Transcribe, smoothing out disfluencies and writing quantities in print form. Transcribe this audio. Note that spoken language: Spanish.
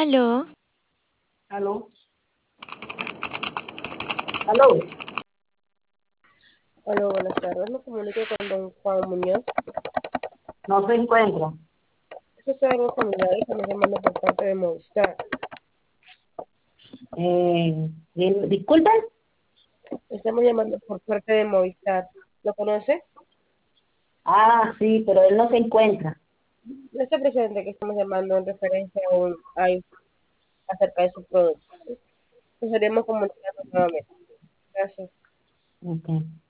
Aló, Aló, aló. Hola, buenas tardes. Me comunico con don Juan Muñoz. No se encuentra. Esto es algo familiar y estamos llamando por parte de Movistar. Disculpen. Estamos llamando por parte de Movistar. ¿Lo conoce? Ah, sí, pero él no se encuentra. No está presente que estamos llamando en referencia acerca de su producto. Nos haremos comunicarnos nuevamente. Gracias. Ok.